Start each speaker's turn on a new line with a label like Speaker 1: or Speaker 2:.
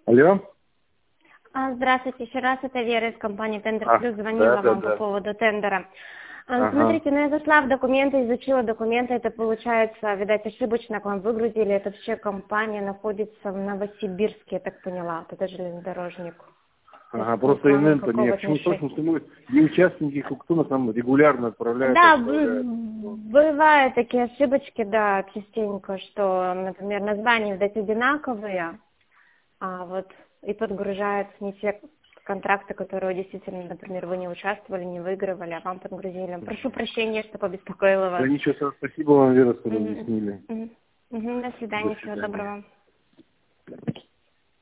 Speaker 1: Алло.
Speaker 2: Здравствуйте, еще раз, это Вера из компании Тендер Плюс, звонила вам по поводу тендера. Смотрите, я зашла в документы, изучила документы, это получается, видать, ошибочно к вам выгрузили, это вообще компания находится в Новосибирске, я так поняла, это железнодорожник.
Speaker 1: Просто НН-то не, почему точно, что мы и участники, кто нас нам регулярно отправляет.
Speaker 2: Да, бывают такие ошибочки, да, частенько, что, например, названия, видать, одинаковые, а вот и подгружаются не те контракты, которые действительно, например, вы не участвовали, не выигрывали, а вам подгрузили. Прошу прощения, что побеспокоила вас.
Speaker 1: Да ничего, спасибо вам, Вера, что разъяснили.
Speaker 2: До свидания, всего доброго.